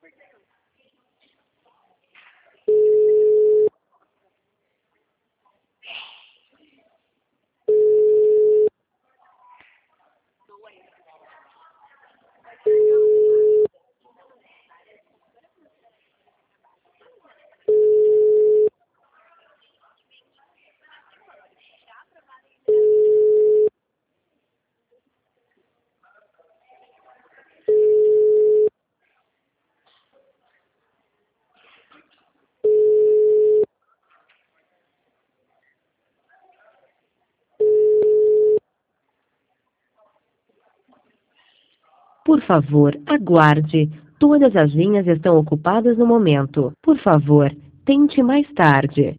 Por favor, aguarde. Todas as linhas estão ocupadas no momento. Por favor, tente mais tarde.